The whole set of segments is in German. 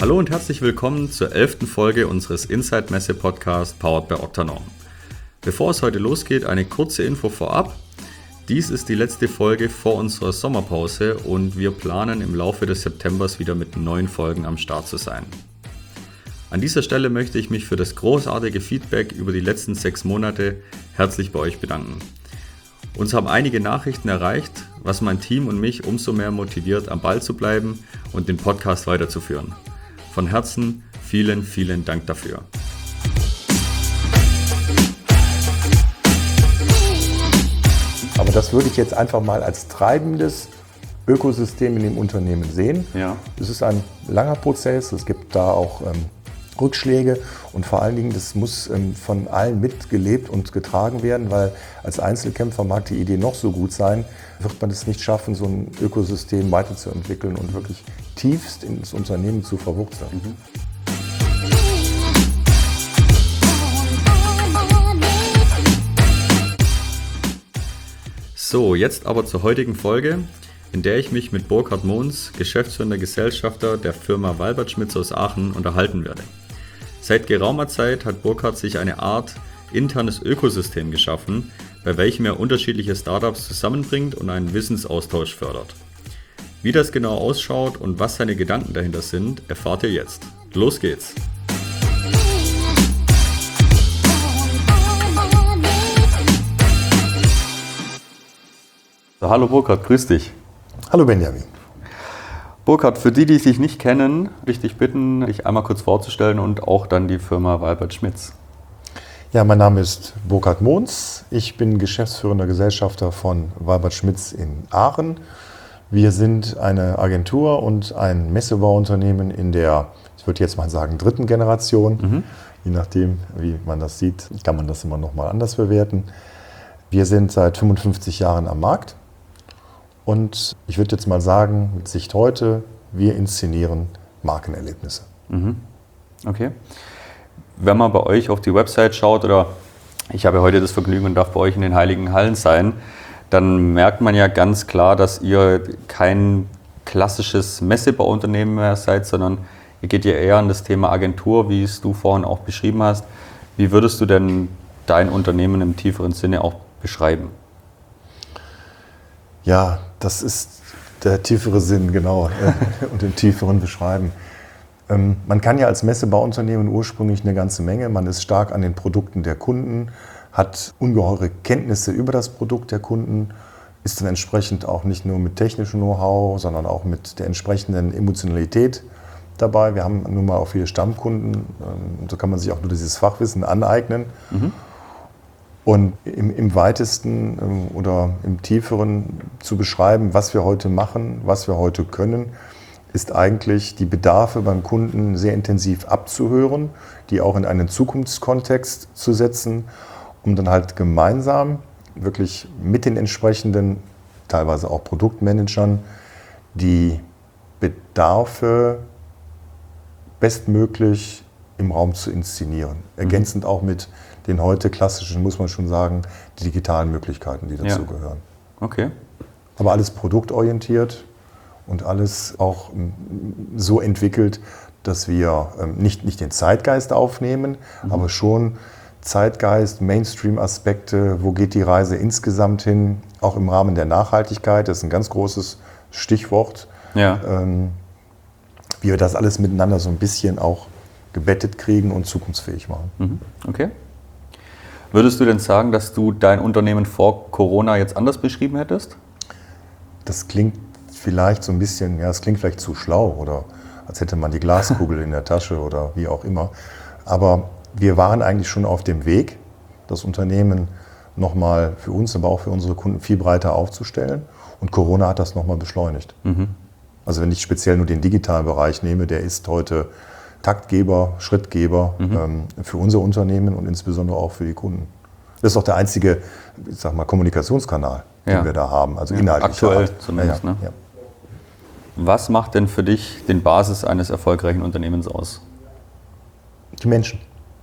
Hallo und herzlich willkommen zur 11. Folge unseres Inside Messe Podcasts powered by Octanorm. Bevor es heute losgeht, eine kurze Info vorab. Dies ist die letzte Folge vor unserer Sommerpause und wir planen im Laufe des Septembers wieder mit neuen Folgen am Start zu sein. An dieser Stelle möchte ich mich für das großartige Feedback über die letzten 6 Monate herzlich bei euch bedanken. Uns haben einige Nachrichten erreicht, was mein Team und mich umso mehr motiviert, am Ball zu bleiben und den Podcast weiterzuführen. Von Herzen vielen, vielen Dank dafür. Aber das würde ich jetzt einfach mal als treibendes Ökosystem in dem Unternehmen sehen. Ja. Es ist ein langer Prozess, es gibt da auch Rückschläge und vor allen Dingen, das muss von allen mitgelebt und getragen werden, weil als Einzelkämpfer mag die Idee noch so gut sein, wird man es nicht schaffen, so ein Ökosystem weiterzuentwickeln und wirklich tiefst ins Unternehmen zu verwurzeln. So, jetzt aber zur heutigen Folge, in der ich mich mit Burkhard Mohns, geschäftsführender Gesellschafter der Firma Walbert Schmitz aus Aachen, unterhalten werde. Seit geraumer Zeit hat Burkhard sich eine Art internes Ökosystem geschaffen, bei welchem er unterschiedliche Startups zusammenbringt und einen Wissensaustausch fördert. Wie das genau ausschaut und was seine Gedanken dahinter sind, erfahrt ihr jetzt. Los geht's! So, hallo Burkhard, grüß dich. Hallo Benjamin. Burkhard, für die, die dich nicht kennen, würde ich dich bitten, dich einmal kurz vorzustellen und auch dann die Firma Walbert Schmitz. Ja, mein Name ist Burkhard Mohns. Ich bin geschäftsführender Gesellschafter von Walbert Schmitz in Aachen. Wir sind eine Agentur und ein Messebauunternehmen in der, ich würde jetzt mal sagen, 3. Generation. Je nachdem, wie man das sieht, kann man das immer noch mal anders bewerten. Wir sind seit 55 Jahren am Markt. Und ich würde jetzt mal sagen, mit Sicht heute, wir inszenieren Markenerlebnisse. Okay. Wenn man bei euch auf die Website schaut, oder ich habe heute das Vergnügen und darf bei euch in den Heiligen Hallen sein, dann merkt man ja ganz klar, dass ihr kein klassisches Messebauunternehmen mehr seid, sondern ihr geht ja eher an das Thema Agentur, wie es du vorhin auch beschrieben hast. Wie würdest du denn dein Unternehmen im tieferen Sinne auch beschreiben? Ja, das ist der tiefere Sinn, genau, und den tieferen beschreiben. Man kann ja als Messebauunternehmen ursprünglich eine ganze Menge. Man ist stark an den Produkten der Kunden, hat ungeheure Kenntnisse über das Produkt der Kunden, ist dann entsprechend auch nicht nur mit technischem Know-how, sondern auch mit der entsprechenden Emotionalität dabei. Wir haben nun mal auch viele Stammkunden, so kann man sich auch nur dieses Fachwissen aneignen. Und im weitesten oder im tieferen zu beschreiben, was wir heute machen, was wir heute können, ist eigentlich die Bedarfe beim Kunden sehr intensiv abzuhören, die auch in einen Zukunftskontext zu setzen, um dann halt gemeinsam wirklich mit den entsprechenden, teilweise auch Produktmanagern, die Bedarfe bestmöglich im Raum zu inszenieren. Ergänzend auch mit den heute klassischen, muss man schon sagen, die digitalen Möglichkeiten, die dazu gehören. Okay. Aber alles produktorientiert und alles auch so entwickelt, dass wir nicht den Zeitgeist aufnehmen, aber schon Zeitgeist, Mainstream-Aspekte, wo geht die Reise insgesamt hin, auch im Rahmen der Nachhaltigkeit, das ist ein ganz großes Stichwort, wie wir das alles miteinander so ein bisschen auch gebettet kriegen und zukunftsfähig machen. Okay. Würdest du denn sagen, dass du dein Unternehmen vor Corona jetzt anders beschrieben hättest? Das klingt vielleicht so ein bisschen, ja, es klingt vielleicht zu schlau oder als hätte man die Glaskugel in der Tasche oder wie auch immer. Aber wir waren eigentlich schon auf dem Weg, das Unternehmen nochmal für uns, aber auch für unsere Kunden viel breiter aufzustellen. Und Corona hat das nochmal beschleunigt. Also wenn ich speziell nur den digitalen Bereich nehme, der ist heute Taktgeber, Schrittgeber für unser Unternehmen und insbesondere auch für die Kunden. Das ist auch der einzige, ich sag mal, Kommunikationskanal, den wir da haben, also inhaltlich. Aktuell zumindest. Ne? Ja. Was macht denn für dich den Basis eines erfolgreichen Unternehmens aus? Die Menschen.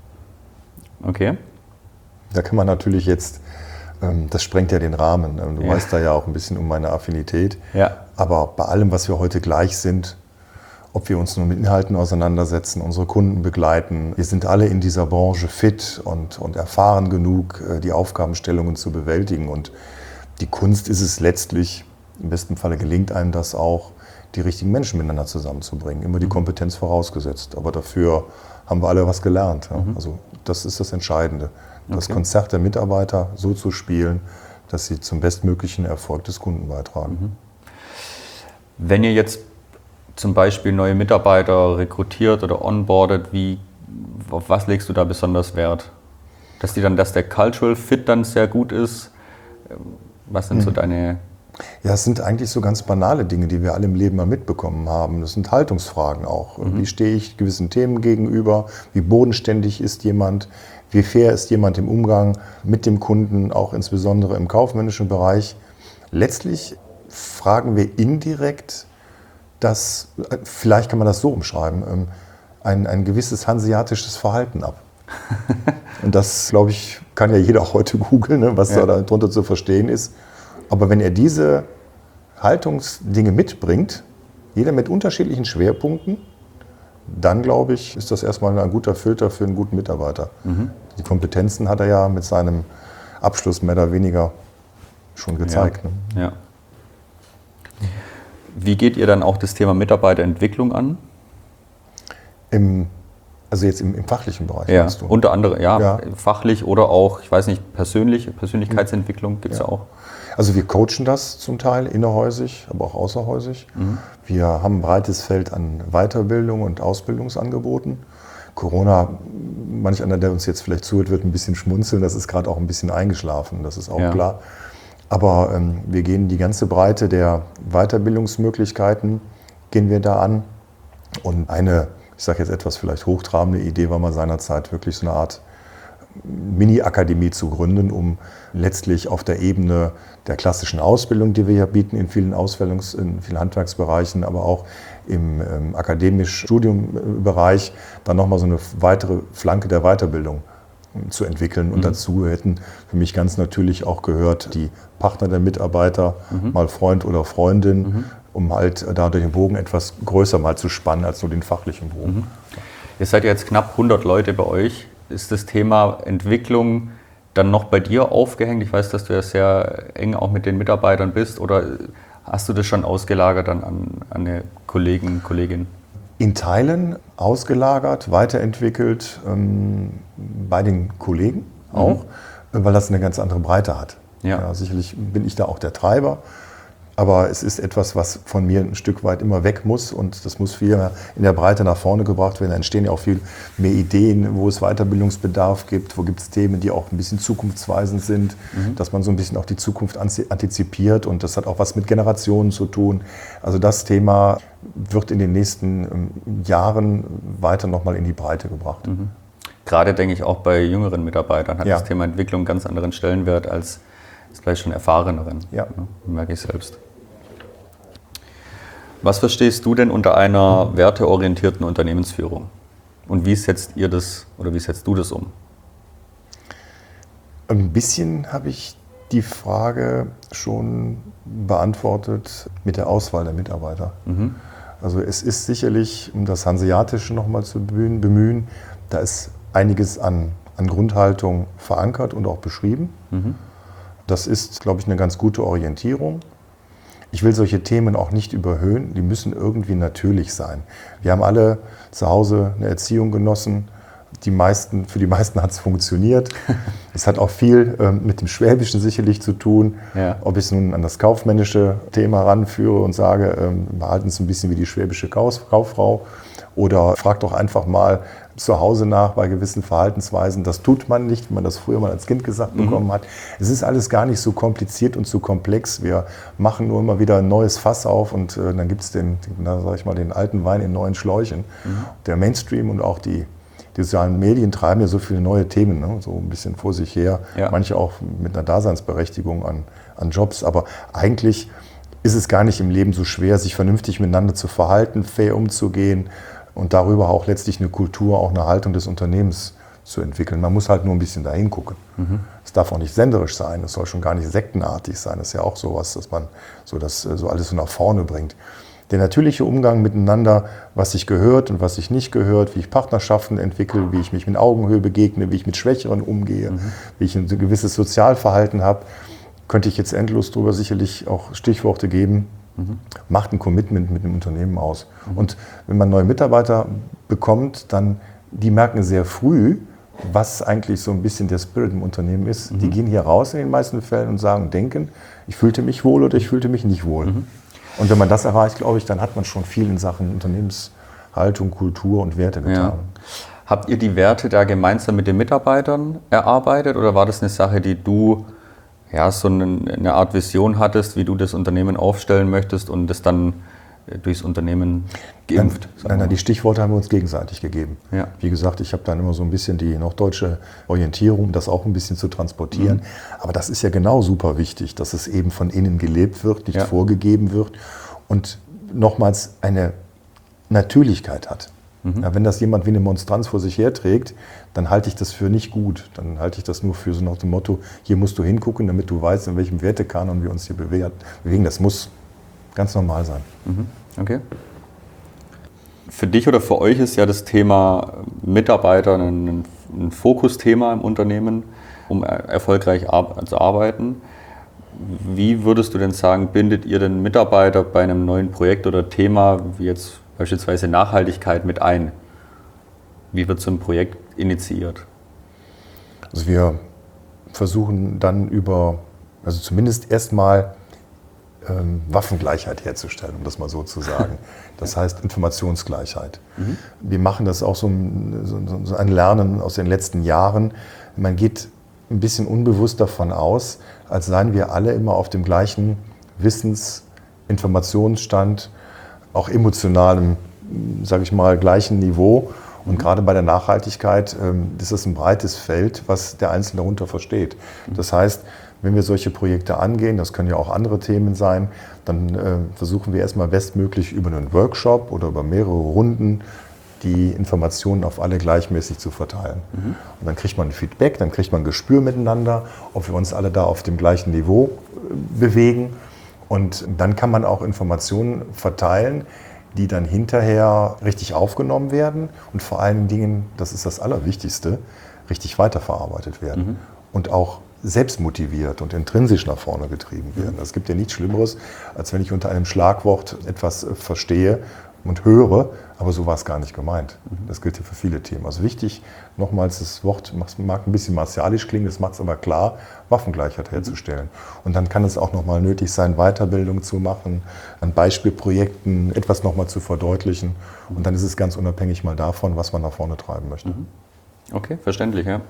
Okay. Da kann man natürlich jetzt, das sprengt ja den Rahmen. Du weißt da ja auch ein bisschen um meine Affinität. Ja. Aber bei allem, was wir heute gleich sind, ob wir uns nur mit Inhalten auseinandersetzen, unsere Kunden begleiten. Wir sind alle in dieser Branche fit und erfahren genug, die Aufgabenstellungen zu bewältigen. Und die Kunst ist es letztlich, im besten Falle gelingt einem das auch, die richtigen Menschen miteinander zusammenzubringen. Immer die Kompetenz vorausgesetzt. Aber dafür haben wir alle was gelernt. Ja? Also das ist das Entscheidende. Das Konzert der Mitarbeiter so zu spielen, dass sie zum bestmöglichen Erfolg des Kunden beitragen. Wenn ihr jetzt zum Beispiel neue Mitarbeiter rekrutiert oder onboardet, auf was legst du da besonders Wert? Dass der Cultural Fit dann sehr gut ist? Was sind so deine... Ja, es sind eigentlich so ganz banale Dinge, die wir alle im Leben mal mitbekommen haben. Das sind Haltungsfragen auch. Wie stehe ich gewissen Themen gegenüber? Wie bodenständig ist jemand? Wie fair ist jemand im Umgang mit dem Kunden, auch insbesondere im kaufmännischen Bereich? Letztlich fragen wir indirekt, vielleicht kann man das so umschreiben, ein gewisses hanseatisches Verhalten ab. Und das, glaube ich, kann ja jeder heute googeln, ne, was da darunter zu verstehen ist. Aber wenn er diese Haltungsdinge mitbringt, jeder mit unterschiedlichen Schwerpunkten, dann, glaube ich, ist das erstmal ein guter Filter für einen guten Mitarbeiter. Die Kompetenzen hat er ja mit seinem Abschluss mehr oder weniger schon gezeigt. Ja. Ja. Wie geht ihr dann auch das Thema Mitarbeiterentwicklung an? Also jetzt im fachlichen Bereich, meinst du? Unter anderem, fachlich oder auch, ich weiß nicht, Persönlichkeitsentwicklung gibt es ja auch. Also wir coachen das zum Teil innerhäusig, aber auch außerhäusig. Wir haben ein breites Feld an Weiterbildung und Ausbildungsangeboten. Corona, manch einer, der uns jetzt vielleicht zuhört, wird ein bisschen schmunzeln. Das ist gerade auch ein bisschen eingeschlafen, das ist auch klar. Aber wir gehen die ganze Breite der Weiterbildungsmöglichkeiten, gehen wir da an. Und eine, ich sage jetzt etwas vielleicht hochtrabende Idee war mal seinerzeit wirklich so eine Art Mini-Akademie zu gründen, um letztlich auf der Ebene der klassischen Ausbildung, die wir ja bieten in vielen in vielen Handwerksbereichen, aber auch im akademischen Studiumbereich, dann nochmal so eine weitere Flanke der Weiterbildung zu entwickeln. Und dazu hätten für mich ganz natürlich auch gehört die Partner der Mitarbeiter, mal Freund oder Freundin, um halt da den Bogen etwas größer mal zu spannen als nur den fachlichen Bogen. Ihr seid ja jetzt knapp 100 Leute bei euch. Ist das Thema Entwicklung dann noch bei dir aufgehängt? Ich weiß, dass du ja sehr eng auch mit den Mitarbeitern bist. Oder hast du das schon ausgelagert dann an eine Kollegin? In Teilen ausgelagert, weiterentwickelt, bei den Kollegen auch, weil das eine ganz andere Breite hat. Ja, sicherlich bin ich da auch der Treiber, aber es ist etwas, was von mir ein Stück weit immer weg muss und das muss viel mehr in der Breite nach vorne gebracht werden. Da entstehen ja auch viel mehr Ideen, wo es Weiterbildungsbedarf gibt, wo gibt es Themen, die auch ein bisschen zukunftsweisend sind, dass man so ein bisschen auch die Zukunft antizipiert und das hat auch was mit Generationen zu tun. Also das Thema wird in den nächsten Jahren weiter nochmal in die Breite gebracht. Gerade denke ich auch bei jüngeren Mitarbeitern hat das Thema Entwicklung einen ganz anderen Stellenwert als vielleicht schon erfahreneren. Ja. Merke ich selbst. Was verstehst du denn unter einer werteorientierten Unternehmensführung? Und wie setzt ihr das oder wie setzt du das um? Ein bisschen habe ich die Frage schon beantwortet mit der Auswahl der Mitarbeiter. Also es ist sicherlich, um das Hanseatische nochmal zu bemühen, da ist einiges an Grundhaltung verankert und auch beschrieben. Das ist, glaube ich, eine ganz gute Orientierung. Ich will solche Themen auch nicht überhöhen, die müssen irgendwie natürlich sein. Wir haben alle zu Hause eine Erziehung genossen. Für die meisten hat es funktioniert. Es hat auch viel mit dem Schwäbischen sicherlich zu tun. Ob ich es nun an das kaufmännische Thema ranführe und sage, wir halten es ein bisschen wie die schwäbische Kauffrau. Oder frag doch einfach mal zu Hause nach bei gewissen Verhaltensweisen. Das tut man nicht, wenn man das früher mal als Kind gesagt bekommen hat. Es ist alles gar nicht so kompliziert und so komplex. Wir machen nur immer wieder ein neues Fass auf und dann gibt es den alten Wein in neuen Schläuchen. Der Mainstream und auch die sozialen Medien treiben ja so viele neue Themen, ne? So ein bisschen vor sich her. Manche auch mit einer Daseinsberechtigung an Jobs. Aber eigentlich ist es gar nicht im Leben so schwer, sich vernünftig miteinander zu verhalten, fair umzugehen und darüber auch letztlich eine Kultur, auch eine Haltung des Unternehmens zu entwickeln. Man muss halt nur ein bisschen dahin gucken. Es darf auch nicht senderisch sein, es soll schon gar nicht sektenartig sein. Das ist ja auch sowas, dass man so alles so nach vorne bringt. Der natürliche Umgang miteinander, was sich gehört und was sich nicht gehört, wie ich Partnerschaften entwickle, wie ich mich mit Augenhöhe begegne, wie ich mit Schwächeren umgehe, wie ich ein gewisses Sozialverhalten habe, könnte ich jetzt endlos drüber sicherlich auch Stichworte geben. Macht ein Commitment mit dem Unternehmen aus. Und wenn man neue Mitarbeiter bekommt, dann die merken sehr früh, was eigentlich so ein bisschen der Spirit im Unternehmen ist. Die gehen hier raus in den meisten Fällen und sagen, denken, ich fühlte mich wohl oder ich fühlte mich nicht wohl. Und wenn man das erreicht, glaube ich, dann hat man schon viel in Sachen Unternehmenshaltung, Kultur und Werte getan. Ja. Habt ihr die Werte da gemeinsam mit den Mitarbeitern erarbeitet oder war das eine Sache, die du so eine Art Vision hattest, wie du das Unternehmen aufstellen möchtest und das dann durchs Unternehmen geimpft? Nein, die Stichworte haben wir uns gegenseitig gegeben. Ja. Wie gesagt, ich habe dann immer so ein bisschen die noch deutsche Orientierung, das auch ein bisschen zu transportieren. Aber das ist ja genau super wichtig, dass es eben von innen gelebt wird, nicht vorgegeben wird und nochmals eine Natürlichkeit hat. Ja, wenn das jemand wie eine Monstranz vor sich herträgt, dann halte ich das für nicht gut. Dann halte ich das nur für so nach dem Motto, hier musst du hingucken, damit du weißt, in welchem Wertekanon wir uns hier bewegen. Das muss ganz normal sein. Okay. Für dich oder für euch ist ja das Thema Mitarbeiter ein Fokusthema im Unternehmen, um erfolgreich zu arbeiten. Wie würdest du denn sagen, bindet ihr den Mitarbeiter bei einem neuen Projekt oder Thema, wie jetzt beispielsweise Nachhaltigkeit, mit ein? Wie wird so ein Projekt initiiert? Also wir versuchen dann also zumindest erstmal Waffengleichheit herzustellen, um das mal so zu sagen. Das heißt Informationsgleichheit. Wir machen das auch so ein Lernen aus den letzten Jahren. Man geht ein bisschen unbewusst davon aus, als seien wir alle immer auf dem gleichen Informationsstand, auch emotionalem, sage ich mal, gleichen Niveau. Und gerade bei der Nachhaltigkeit ist es ein breites Feld, was der Einzelne darunter versteht. Das heißt, wenn wir solche Projekte angehen, das können ja auch andere Themen sein, dann versuchen wir erstmal bestmöglich über einen Workshop oder über mehrere Runden die Informationen auf alle gleichmäßig zu verteilen. Und dann kriegt man ein Feedback, dann kriegt man ein Gespür miteinander, ob wir uns alle da auf dem gleichen Niveau bewegen. Und dann kann man auch Informationen verteilen, die dann hinterher richtig aufgenommen werden und vor allen Dingen, das ist das Allerwichtigste, richtig weiterverarbeitet werden und auch selbst motiviert und intrinsisch nach vorne getrieben werden. Es gibt ja nichts Schlimmeres, als wenn ich unter einem Schlagwort etwas verstehe und höre, aber so war es gar nicht gemeint. Das gilt ja für viele Themen. Also wichtig, nochmals, das Wort mag ein bisschen martialisch klingen, das macht es aber klar, Waffengleichheit herzustellen. Und dann kann es auch nochmal nötig sein, Weiterbildung zu machen, an Beispielprojekten etwas nochmal zu verdeutlichen. Und dann ist es ganz unabhängig mal davon, was man nach vorne treiben möchte. Okay, verständlich, ja.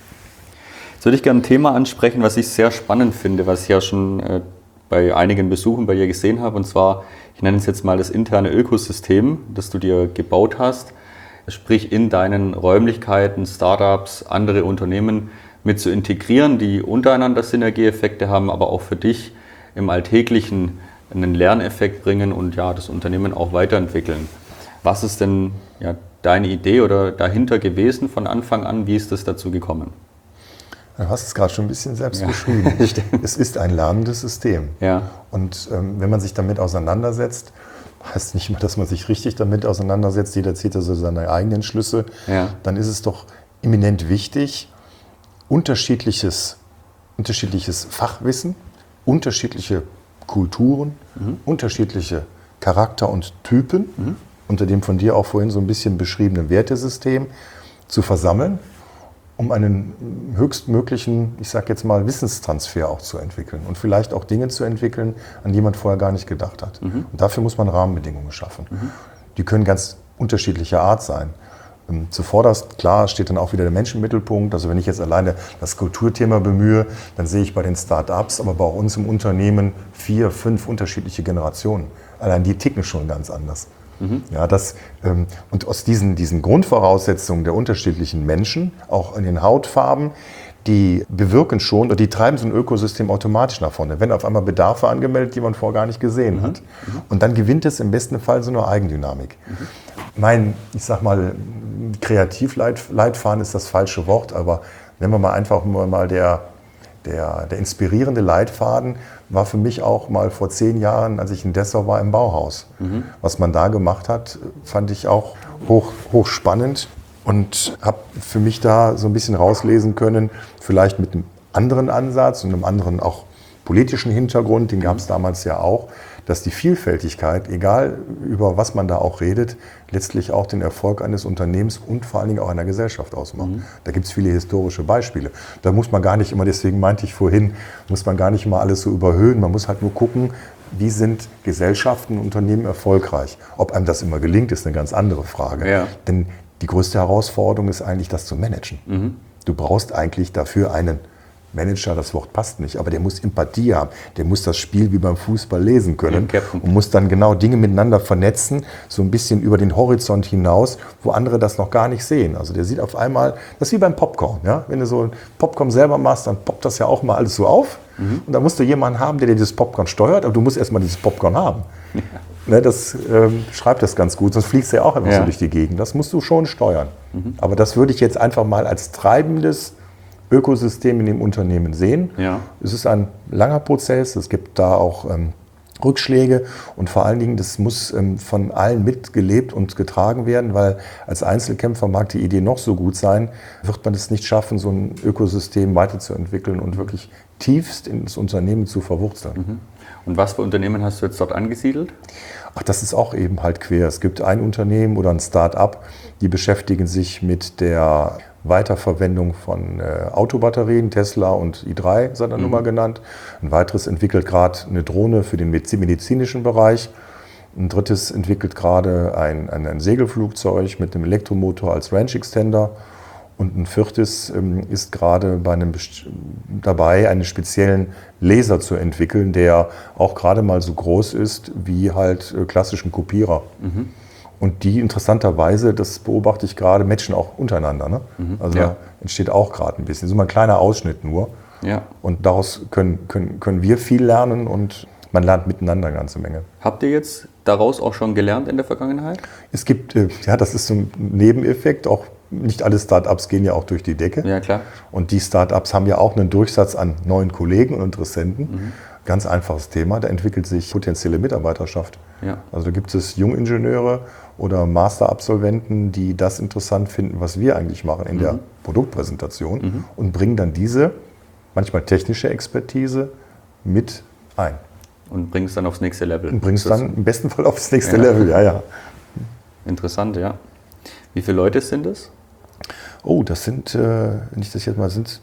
Jetzt würde ich gerne ein Thema ansprechen, was ich sehr spannend finde, was ich ja schon bei einigen Besuchen bei dir gesehen habe. Und zwar, ich nenne es jetzt mal das interne Ökosystem, das du dir gebaut hast. Sprich, in deinen Räumlichkeiten, Startups, andere Unternehmen mit zu integrieren, die untereinander Synergieeffekte haben, aber auch für dich im Alltäglichen einen Lerneffekt bringen und ja, das Unternehmen auch weiterentwickeln. Was ist denn deine Idee oder dahinter gewesen von Anfang an? Wie ist das dazu gekommen? Du hast es gerade schon ein bisschen selbst beschrieben. Es ist ein lernendes System. Ja. Und wenn man sich damit auseinandersetzt, heißt nicht mal, dass man sich richtig damit auseinandersetzt, jeder zieht also seine eigenen Schlüsse, dann ist es doch eminent wichtig, unterschiedliches Fachwissen, unterschiedliche Kulturen, unterschiedliche Charakter und Typen, unter dem von dir auch vorhin so ein bisschen beschriebenen Wertesystem zu versammeln, um einen höchstmöglichen, ich sage jetzt mal, Wissenstransfer auch zu entwickeln und vielleicht auch Dinge zu entwickeln, an die man vorher gar nicht gedacht hat. Und dafür muss man Rahmenbedingungen schaffen. Die können ganz unterschiedlicher Art sein. Zuvorderst, klar, steht dann auch wieder der Mensch im Mittelpunkt. Also wenn ich jetzt alleine das Kulturthema bemühe, dann sehe ich bei den Start-ups, aber bei uns im Unternehmen 4, 5 unterschiedliche Generationen. Allein die ticken schon ganz anders. Ja, und aus diesen Grundvoraussetzungen der unterschiedlichen Menschen, auch in den Hautfarben, die bewirken schon, oder die treiben so ein Ökosystem automatisch nach vorne. Wenn auf einmal Bedarfe angemeldet, die man vorher gar nicht gesehen hat. Und dann gewinnt es im besten Fall so eine Eigendynamik. Mein, ich sag mal, Kreativleitfaden ist das falsche Wort, aber nennen wir mal einfach mal der inspirierende Leitfaden, war für mich auch mal vor 10 Jahren, als ich in Dessau war, im Bauhaus. Was man da gemacht hat, fand ich auch hochspannend und habe für mich da so ein bisschen rauslesen können, vielleicht mit einem anderen Ansatz und einem anderen auch politischen Hintergrund, den gab es damals ja auch, dass die Vielfältigkeit, egal über was man da auch redet, letztlich auch den Erfolg eines Unternehmens und vor allen Dingen auch einer Gesellschaft ausmacht. Da gibt es viele historische Beispiele. Da muss man gar nicht immer, deswegen meinte ich vorhin, muss man gar nicht immer alles so überhöhen. Man muss halt nur gucken, wie sind Gesellschaften und Unternehmen erfolgreich. Ob einem das immer gelingt, ist eine ganz andere Frage. Ja. Denn die größte Herausforderung ist eigentlich, das zu managen. Du brauchst eigentlich dafür einen Manager, das Wort passt nicht, aber der muss Empathie haben, der muss das Spiel wie beim Fußball lesen können und muss dann genau Dinge miteinander vernetzen, so ein bisschen über den Horizont hinaus, wo andere das noch gar nicht sehen. Also der sieht auf einmal, das ist wie beim Popcorn. Ja? Wenn du so ein Popcorn selber machst, dann poppt das ja auch mal alles so auf und dann musst du jemanden haben, der dir dieses Popcorn steuert, aber du musst erstmal dieses Popcorn haben. Ja. Ne, das schreibt das ganz gut, sonst fliegst du ja auch einfach so durch die Gegend. Das musst du schon steuern. Aber das würde ich jetzt einfach mal als treibendes Ökosystem in dem Unternehmen sehen. Ja. Es ist ein langer Prozess, es gibt da auch Rückschläge und vor allen Dingen, das muss von allen mitgelebt und getragen werden, weil als Einzelkämpfer mag die Idee noch so gut sein, wird man es nicht schaffen, so ein Ökosystem weiterzuentwickeln und wirklich tiefst ins Unternehmen zu verwurzeln. Und was für Unternehmen hast du jetzt dort angesiedelt? Ach, das ist auch eben halt quer. Es gibt ein Unternehmen oder ein Start-up, die beschäftigen sich mit der Weiterverwendung von Autobatterien, Tesla und i3 seiner Nummer genannt. Ein weiteres entwickelt gerade eine Drohne für den medizinischen Bereich. Ein drittes entwickelt gerade ein Segelflugzeug mit einem Elektromotor als Range Extender. Und ein viertes ist gerade dabei, einen speziellen Laser zu entwickeln, der auch gerade mal so groß ist wie halt klassischen Kopierer. Und die interessanterweise, das beobachte ich gerade, matchen auch untereinander. Ne? Also da entsteht auch gerade ein bisschen. So ein kleiner Ausschnitt nur. Ja. Und daraus können wir viel lernen und man lernt miteinander eine ganze Menge. Habt ihr jetzt daraus auch schon gelernt in der Vergangenheit? Es gibt, das ist so ein Nebeneffekt, auch nicht alle Start-ups gehen ja auch durch die Decke. Ja, klar. Und die Start-ups haben ja auch einen Durchsatz an neuen Kollegen und Interessenten. Ganz einfaches Thema, da entwickelt sich potenzielle Mitarbeiterschaft. Ja. Also da gibt es Jungingenieure oder Masterabsolventen, die das interessant finden, was wir eigentlich machen in der Produktpräsentation und bringen dann diese, manchmal technische Expertise mit ein. Und bringst dann aufs nächste Level. Und bringst dann im besten Fall aufs nächste Level, ja. Interessant, ja. Wie viele Leute sind es? Oh, das sind, wenn ich das jetzt mal, sind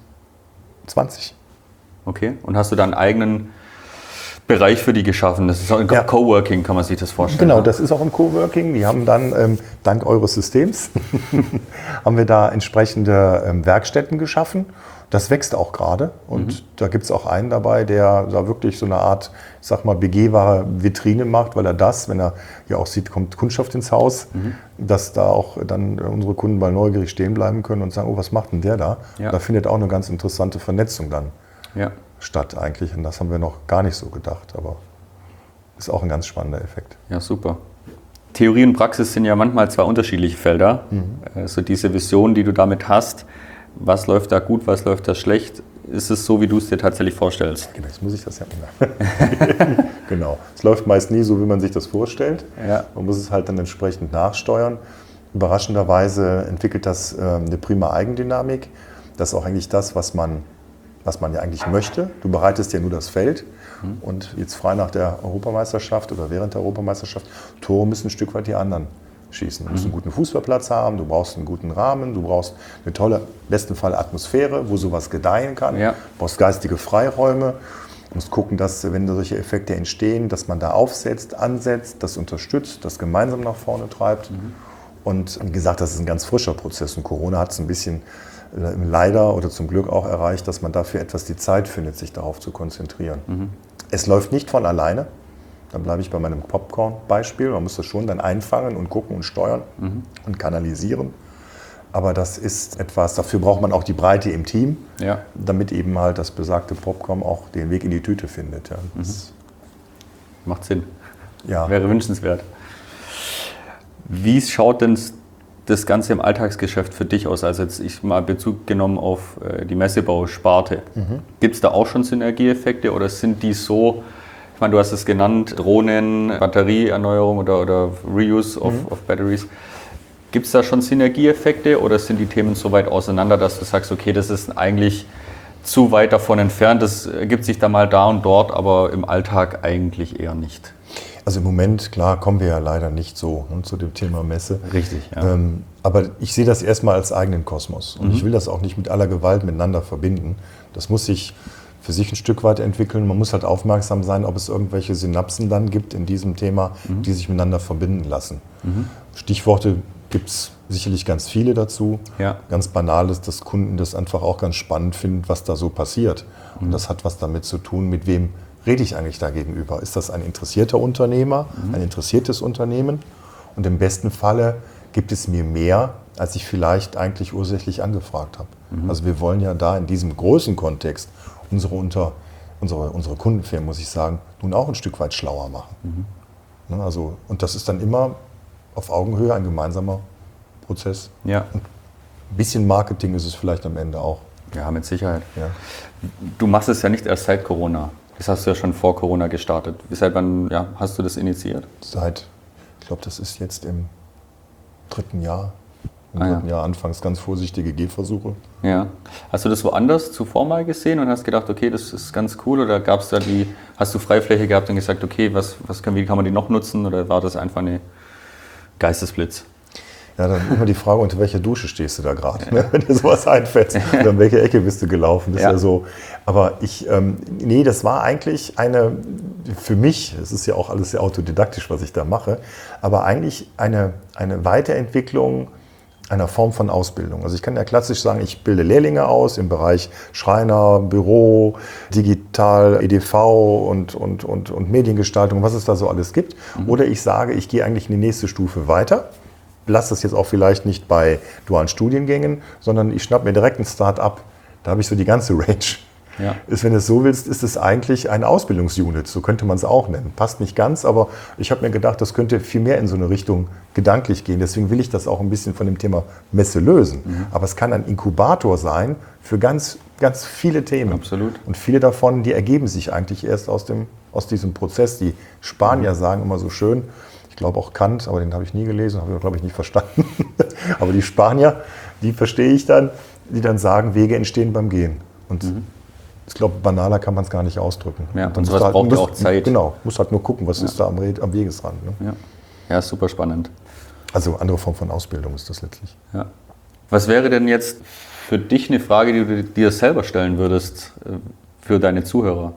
20. Okay, und hast du da einen eigenen Bereich für die geschaffen? Das ist auch ein Coworking, kann man sich das vorstellen? Genau, das ist auch ein Coworking. Die haben dann, dank eures Systems, haben wir da entsprechende Werkstätten geschaffen. Das wächst auch gerade und da gibt es auch einen dabei, der da wirklich so eine Art, ich sag mal, begehbare Vitrine macht, weil er das, wenn er ja auch sieht, kommt Kundschaft ins Haus, dass da auch dann unsere Kunden mal neugierig stehen bleiben können und sagen, oh, was macht denn der da? Ja. Da findet auch eine ganz interessante Vernetzung dann statt eigentlich und das haben wir noch gar nicht so gedacht, aber ist auch ein ganz spannender Effekt. Ja, super. Theorie und Praxis sind ja manchmal zwei unterschiedliche Felder. Also diese Vision, die du damit hast, was läuft da gut, was läuft da schlecht? Ist es so, wie du es dir tatsächlich vorstellst? Genau, jetzt muss ich das ja immer. Genau. Es läuft meist nie so, wie man sich das vorstellt. Ja. Man muss es halt dann entsprechend nachsteuern. Überraschenderweise entwickelt das eine prima Eigendynamik. Das ist auch eigentlich das, was man ja eigentlich möchte. Du bereitest ja nur das Feld. Und jetzt frei nach der Europameisterschaft oder während der Europameisterschaft, Tore müssen ein Stück weit die anderen schießen. Du musst einen guten Fußballplatz haben, du brauchst einen guten Rahmen, du brauchst eine tolle, im besten Fall Atmosphäre, wo sowas gedeihen kann. Ja. Du brauchst geistige Freiräume. Du musst gucken, dass, wenn solche Effekte entstehen, dass man da aufsetzt, ansetzt, das unterstützt, das gemeinsam nach vorne treibt. Und wie gesagt, das ist ein ganz frischer Prozess. Und Corona hat es ein bisschen leider oder zum Glück auch erreicht, dass man dafür etwas die Zeit findet, sich darauf zu konzentrieren. Es läuft nicht von alleine. Dann bleibe ich bei meinem Popcorn-Beispiel. Man muss das schon dann einfangen und gucken und steuern und kanalisieren. Aber das ist etwas, dafür braucht man auch die Breite im Team, damit eben halt das besagte Popcorn auch den Weg in die Tüte findet. Ja. Macht Sinn. Ja. Wäre wünschenswert. Wie schaut denn das Ganze im Alltagsgeschäft für dich aus? Also jetzt ich mal Bezug genommen auf die Messebausparte. Gibt es da auch schon Synergieeffekte oder sind die so, ich meine, du hast es genannt, Drohnen, Batterieerneuerung oder Reuse of Batteries. Gibt es da schon Synergieeffekte oder sind die Themen so weit auseinander, dass du sagst, okay, das ist eigentlich zu weit davon entfernt, das ergibt sich da mal da und dort, aber im Alltag eigentlich eher nicht? Also im Moment, klar, kommen wir ja leider nicht so zu dem Thema Messe. Richtig, ja. Aber ich sehe das erstmal als eigenen Kosmos. Und ich will das auch nicht mit aller Gewalt miteinander verbinden. Das muss sich für sich ein Stück weit entwickeln. Man muss halt aufmerksam sein, ob es irgendwelche Synapsen dann gibt in diesem Thema, die sich miteinander verbinden lassen. Stichworte gibt es sicherlich ganz viele dazu. Ja. Ganz banal ist, dass Kunden das einfach auch ganz spannend finden, was da so passiert. Und das hat was damit zu tun, mit wem rede ich eigentlich da gegenüber? Ist das ein interessierter Unternehmer, ein interessiertes Unternehmen? Und im besten Falle gibt es mir mehr, als ich vielleicht eigentlich ursächlich angefragt habe. Also wir wollen ja da in diesem großen Kontext unsere Kundenfirmen, muss ich sagen, nun auch ein Stück weit schlauer machen. Also, und das ist dann immer auf Augenhöhe ein gemeinsamer Prozess. Ja. Und ein bisschen Marketing ist es vielleicht am Ende auch. Ja, mit Sicherheit. Ja. Du machst es ja nicht erst seit Corona. Das hast du ja schon vor Corona gestartet. Seit wann hast du das initiiert? Ich glaube, das ist jetzt im dritten Jahr. Im dritten Jahr anfangs ganz vorsichtige Gehversuche. Ja. Hast du das woanders zuvor mal gesehen und hast gedacht, okay, das ist ganz cool? Oder gab's da hast du Freifläche gehabt und gesagt, okay, wie kann man die noch nutzen? Oder war das einfach eine Geistesblitz? Ja, dann immer die Frage, unter welcher Dusche stehst du da gerade, wenn dir sowas einfällt. Oder in welche Ecke bist du gelaufen? Das ist ja so. Aber das war eigentlich für mich, es ist ja auch alles sehr autodidaktisch, was ich da mache, aber eigentlich eine Weiterentwicklung einer Form von Ausbildung. Also ich kann ja klassisch sagen, ich bilde Lehrlinge aus im Bereich Schreiner, Büro, Digital, EDV und Mediengestaltung, was es da so alles gibt. Oder ich sage, ich gehe eigentlich in die nächste Stufe weiter. Lass das jetzt auch vielleicht nicht bei dualen Studiengängen, sondern ich schnappe mir direkt ein Start-up. Da habe ich so die ganze Range. Ja. Wenn du es so willst, ist es eigentlich ein Ausbildungsunit, so könnte man es auch nennen. Passt nicht ganz, aber ich habe mir gedacht, das könnte viel mehr in so eine Richtung gedanklich gehen. Deswegen will ich das auch ein bisschen von dem Thema Messe lösen. Aber es kann ein Inkubator sein für ganz, ganz viele Themen. Absolut. Und viele davon, die ergeben sich eigentlich erst aus diesem Prozess. Die Spanier sagen immer so schön, ich glaube auch Kant, aber den habe ich nie gelesen, habe ich glaube ich nicht verstanden. Aber die Spanier, die verstehe ich dann, die dann sagen, Wege entstehen beim Gehen. Und ich glaube, banaler kann man es gar nicht ausdrücken. Ja, und sowas braucht ja auch Zeit. Genau, muss halt nur gucken, was ist da am Wegesrand. Ne? Ja, super spannend. Also andere Form von Ausbildung ist das letztlich. Ja. Was wäre denn jetzt für dich eine Frage, die du dir selber stellen würdest für deine Zuhörer?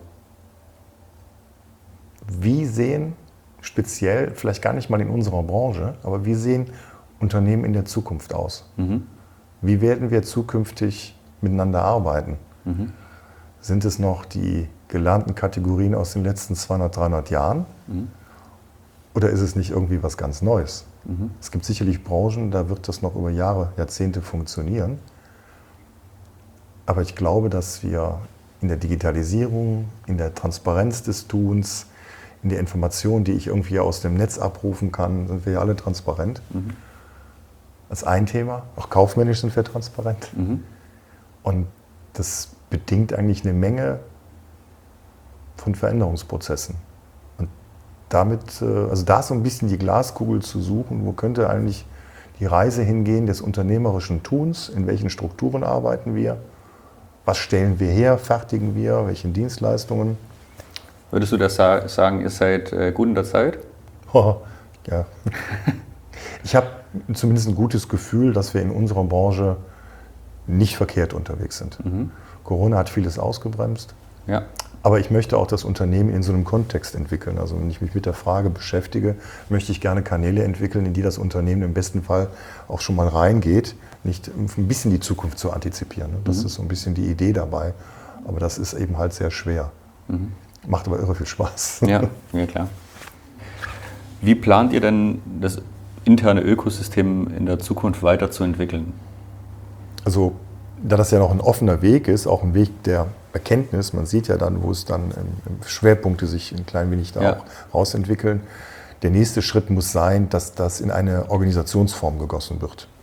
Wie sehen speziell, vielleicht gar nicht mal in unserer Branche, aber wie sehen Unternehmen in der Zukunft aus? Wie werden wir zukünftig miteinander arbeiten? Sind es noch die gelernten Kategorien aus den letzten 200, 300 Jahren? Oder ist es nicht irgendwie was ganz Neues? Es gibt sicherlich Branchen, da wird das noch über Jahre, Jahrzehnte funktionieren. Aber ich glaube, dass wir in der Digitalisierung, in der Transparenz des Tuns, in der Information, die ich irgendwie aus dem Netz abrufen kann, sind wir ja alle transparent. Das ist ein Thema. Auch kaufmännisch sind wir transparent. Und das bedingt eigentlich eine Menge von Veränderungsprozessen. Und damit, also da so ein bisschen die Glaskugel zu suchen, wo könnte eigentlich die Reise hingehen des unternehmerischen Tuns, in welchen Strukturen arbeiten wir, was stellen wir her, fertigen wir, welche Dienstleistungen. Würdest du das sagen, ihr seid gut in der Zeit? Ja. Ich habe zumindest ein gutes Gefühl, dass wir in unserer Branche nicht verkehrt unterwegs sind. Corona hat vieles ausgebremst, aber ich möchte auch das Unternehmen in so einem Kontext entwickeln. Also wenn ich mich mit der Frage beschäftige, möchte ich gerne Kanäle entwickeln, in die das Unternehmen im besten Fall auch schon mal reingeht, nicht ein bisschen die Zukunft zu antizipieren. Das ist so ein bisschen die Idee dabei, aber das ist eben halt sehr schwer. Macht aber irre viel Spaß. Ja, klar. Wie plant ihr denn das interne Ökosystem in der Zukunft weiterzuentwickeln? Also, da das ja noch ein offener Weg ist, auch ein Weg der Erkenntnis, man sieht ja dann, wo es dann Schwerpunkte sich ein klein wenig da auch rausentwickeln. Der nächste Schritt muss sein, dass das in eine Organisationsform gegossen wird.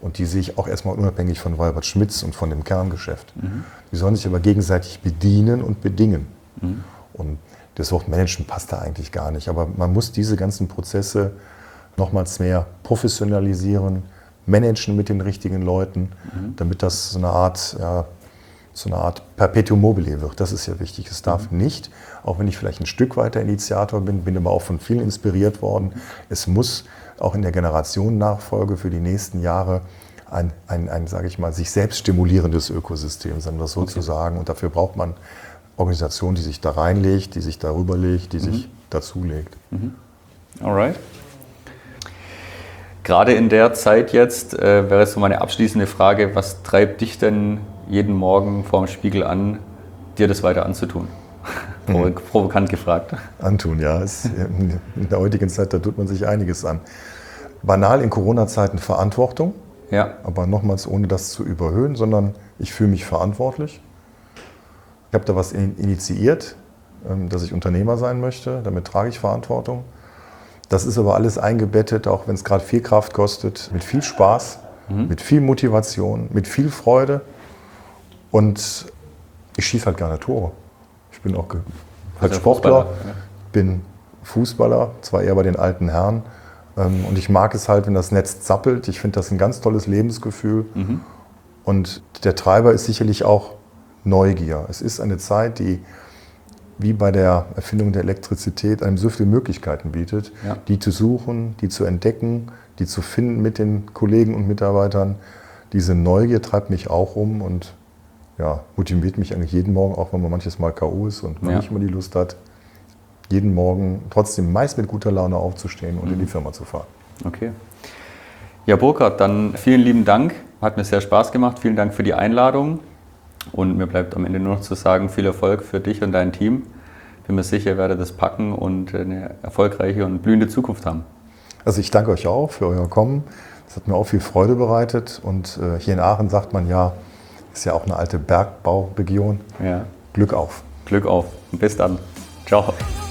Und die sehe ich auch erstmal unabhängig von Walbert Schmitz und von dem Kerngeschäft. Die sollen sich aber gegenseitig bedienen und bedingen. Und das Wort Management passt da eigentlich gar nicht. Aber man muss diese ganzen Prozesse nochmals mehr professionalisieren, managen mit den richtigen Leuten, damit das so eine Art Perpetuum mobile wird. Das ist ja wichtig. Es darf nicht, auch wenn ich vielleicht ein Stück weiter Initiator bin aber auch von vielen inspiriert worden, es muss auch in der Generationennachfolge für die nächsten Jahre ein sage ich mal, sich selbst stimulierendes Ökosystem sein, das sozusagen. Und dafür braucht man Organisation, die sich da reinlegt, die sich darüber legt, die sich dazulegt. Alright. Gerade in der Zeit jetzt wäre so meine abschließende Frage, was treibt dich denn jeden Morgen vor dem Spiegel an, dir das weiter anzutun? Provokant gefragt. Antun, ja. In der heutigen Zeit, da tut man sich einiges an. Banal in Corona-Zeiten Verantwortung, aber nochmals ohne das zu überhöhen, sondern ich fühle mich verantwortlich. Ich habe da was initiiert, dass ich Unternehmer sein möchte, damit trage ich Verantwortung. Das ist aber alles eingebettet, auch wenn es gerade viel Kraft kostet, mit viel Spaß, mit viel Motivation, mit viel Freude. Und ich schieße halt gerne Tore. Ich bin auch halt Sportler, bin Fußballer, zwar eher bei den alten Herren. Und ich mag es halt, wenn das Netz zappelt. Ich finde das ein ganz tolles Lebensgefühl. Und der Treiber ist sicherlich auch Neugier. Es ist eine Zeit, die wie bei der Erfindung der Elektrizität einem so viele Möglichkeiten bietet, die zu suchen, die zu entdecken, die zu finden mit den Kollegen und Mitarbeitern. Diese Neugier treibt mich auch um und motiviert mich eigentlich jeden Morgen, auch wenn man manches Mal K.O. ist und man nicht immer die Lust hat, jeden Morgen trotzdem meist mit guter Laune aufzustehen und in die Firma zu fahren. Okay. Ja, Burkhard, dann vielen lieben Dank. Hat mir sehr Spaß gemacht. Vielen Dank für die Einladung. Und mir bleibt am Ende nur noch zu sagen, viel Erfolg für dich und dein Team. Bin mir sicher, ihr werdet das packen und eine erfolgreiche und blühende Zukunft haben. Also ich danke euch auch für euer Kommen. Das hat mir auch viel Freude bereitet. Und hier in Aachen sagt man ist ja auch eine alte Bergbauregion. Glück auf. Glück auf. Bis dann. Ciao.